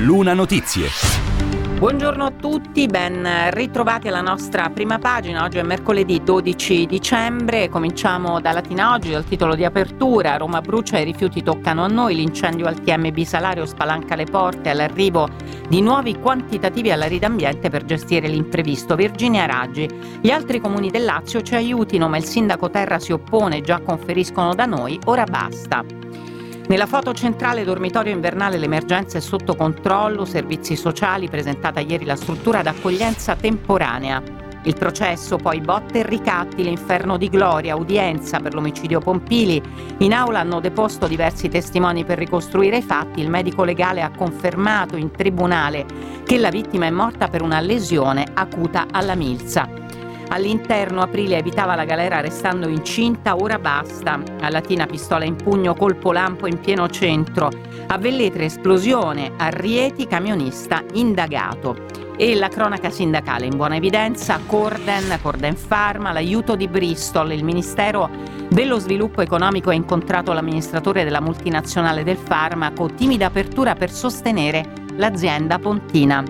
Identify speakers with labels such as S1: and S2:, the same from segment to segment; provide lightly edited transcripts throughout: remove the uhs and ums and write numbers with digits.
S1: Luna Notizie.
S2: Buongiorno a tutti, ben ritrovati alla nostra prima pagina. Oggi è mercoledì 12 dicembre, cominciamo da Latina Oggi, dal titolo di apertura: Roma brucia, i rifiuti toccano a noi, l'incendio al TMB Salario spalanca le porte all'arrivo di nuovi quantitativi alla Rida Ambiente per gestire l'imprevisto. Virginia Raggi: gli altri comuni del Lazio ci aiutino, ma il sindaco Terra si oppone, già conferiscono da noi, ora basta. Nella foto centrale dormitorio invernale l'emergenza è sotto controllo, servizi sociali, presentata ieri la struttura d'accoglienza temporanea. Il processo, poi botte e ricatti, l'inferno di Gloria, udienza per l'omicidio Pompili. In aula hanno deposto diversi testimoni per ricostruire i fatti. Il medico legale ha confermato in tribunale che la vittima è morta per una lesione acuta alla milza. All'interno Aprilia evitava la galera restando incinta, ora basta. A Latina pistola in pugno, colpo lampo in pieno centro. A Velletri esplosione, a Rieti camionista indagato. E la cronaca sindacale in buona evidenza: Corden Pharma, l'aiuto di Bristol. Il Ministero dello Sviluppo Economico ha incontrato l'amministratore della multinazionale del farmaco, timida apertura per sostenere l'azienda pontina.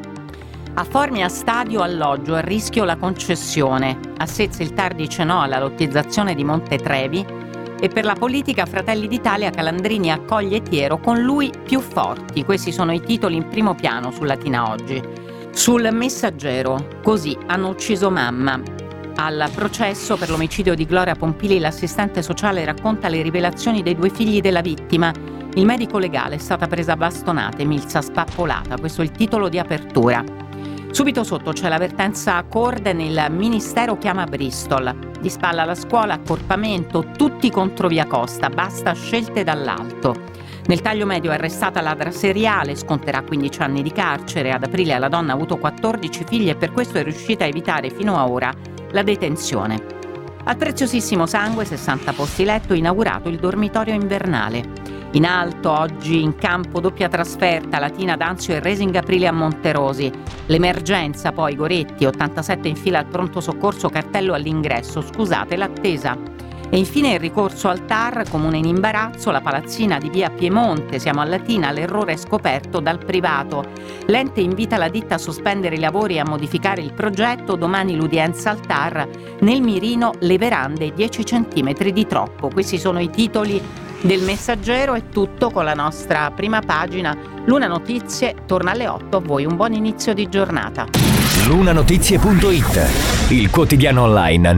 S2: A Formia stadio alloggio, a rischio la concessione. A Sezze il TAR dice no alla lottizzazione di Monte Trevi. E per la politica Fratelli d'Italia, Calandrini accoglie Tiero, con lui più forti. Questi sono i titoli in primo piano su Latina Oggi. Sul Messaggero: così hanno ucciso mamma. Al processo per l'omicidio di Gloria Pompili l'assistente sociale racconta le rivelazioni dei due figli della vittima. Il medico legale: è stata presa a bastonate, milza spappolata. Questo è il titolo di apertura. Subito sotto c'è l'avvertenza a Corden, il Ministero chiama Bristol. Di spalla alla scuola, accorpamento, tutti contro Via Costa, basta scelte dall'alto. Nel taglio medio è arrestata ladra seriale, sconterà 15 anni di carcere. Ad aprile la donna ha avuto 14 figli e per questo è riuscita a evitare fino a ora la detenzione. Al preziosissimo sangue, 60 posti letto, inaugurato il dormitorio invernale. In alto, oggi in campo doppia trasferta, Latina D'Anzio e Racing Aprilia a Monterosi. L'emergenza poi, Goretti, 87 in fila al pronto soccorso, cartello all'ingresso, scusate l'attesa. E infine il ricorso al TAR, comune in imbarazzo, la palazzina di via Piemonte, siamo a Latina, l'errore è scoperto dal privato. L'ente invita la ditta a sospendere i lavori e a modificare il progetto, domani l'udienza al TAR, nel mirino le verande 10 centimetri di troppo. Questi sono i titoli del Messaggero. È tutto con la nostra prima pagina. Luna Notizie torna alle 8, a voi un buon inizio di giornata.
S1: Lunanotizie.it, il quotidiano online